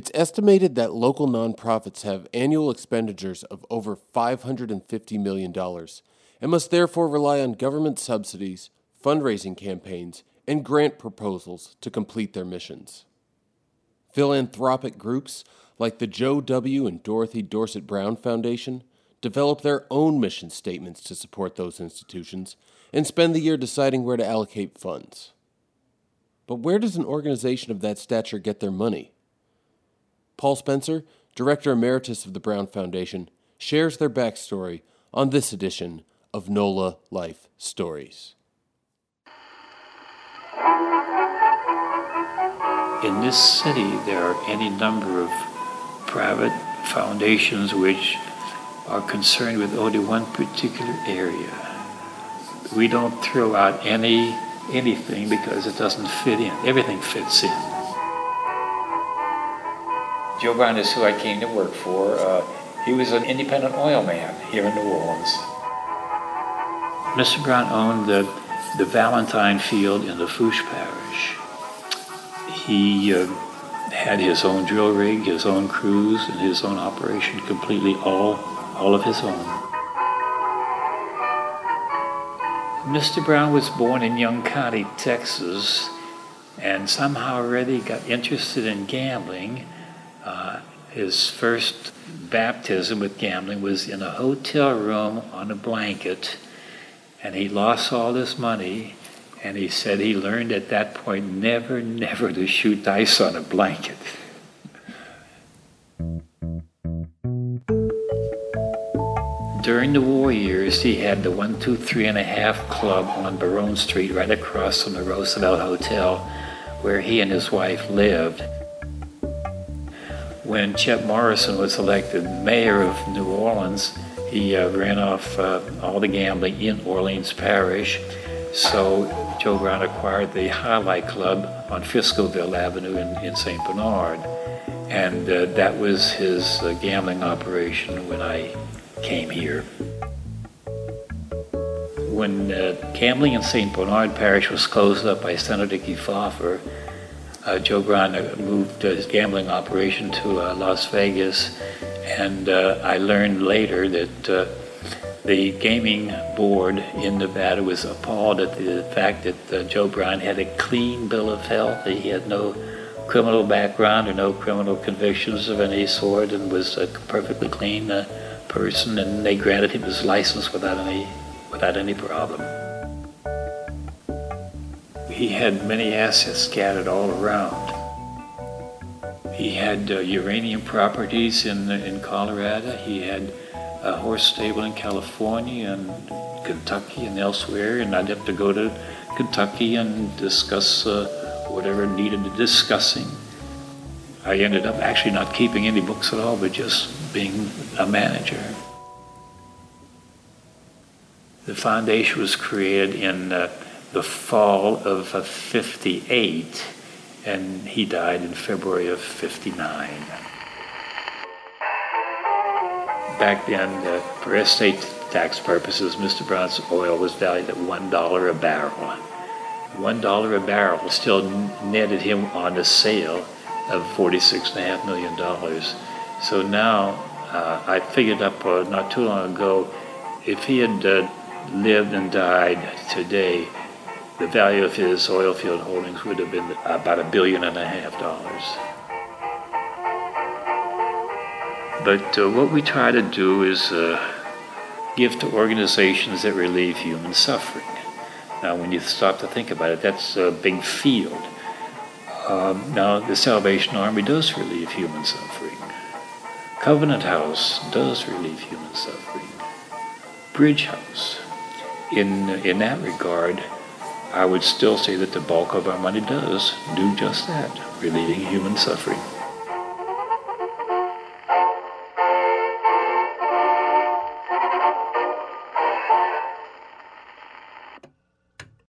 It's estimated that local nonprofits have annual expenditures of over $550 million and must therefore rely on government subsidies, fundraising campaigns, and grant proposals to complete their missions. Philanthropic groups like the Joe W. and Dorothy Dorset Brown Foundation develop their own mission statements to support those institutions and spend the year deciding where to allocate funds. But where does an organization of that stature get their money? Paul Spencer, Director Emeritus of the Brown Foundation, shares their backstory on this edition of NOLA Life Stories. In this city, there are any number of private foundations which are concerned with only one particular area. We don't throw out anything because it doesn't fit in. Everything fits in. Joe Brown is who I came to work for. He was an independent oil man here in New Orleans. Mr. Brown owned the Valentine Field in Lafourche Parish. He had his own drill rig, his own crews, and his own operation, completely all of his own. Mr. Brown was born in Young County, Texas, and somehow already got interested in gambling. His first baptism with gambling was in a hotel room on a blanket, and he lost all his money, and he said he learned at that point never to shoot dice on a blanket. During the war years, he had the 1, 2, 3 and a half club on Baronne Street, right across from the Roosevelt Hotel, where he and his wife lived. When Chet Morrison was elected mayor of New Orleans, he ran off all the gambling in Orleans Parish. So Joe Brown acquired the Highlight Club on Fiscoville Avenue in St. Bernard. And that was his gambling operation when I came here. When gambling in St. Bernard Parish was closed up by Senator Kefauver, Joe Brown moved his gambling operation to Las Vegas, and I learned later that the gaming board in Nevada was appalled at the fact that Joe Brown had a clean bill of health. He had no criminal background or no criminal convictions of any sort, and was a perfectly clean person, and they granted him his license without any problem. He had many assets scattered all around. He had uranium properties in Colorado. He had a horse stable in California and Kentucky and elsewhere, and I'd have to go to Kentucky and discuss whatever needed discussing. I ended up actually not keeping any books at all, but just being a manager. The foundation was created in the fall of '58, and he died in February of '59. Back then, for estate tax purposes, Mr. Brown's oil was valued at $1 a barrel. $1 a barrel still netted him on a sale of $46.5 million. So now, I figured up not too long ago, if he had lived and died today, the value of his oil field holdings would have been about $1.5 billion. But what we try to do is give to organizations that relieve human suffering. Now, when you stop to think about it, that's a big field. Now, the Salvation Army does relieve human suffering. Covenant House does relieve human suffering. Bridge House. In that regard, I would still say that the bulk of our money does do just that, relieving human suffering.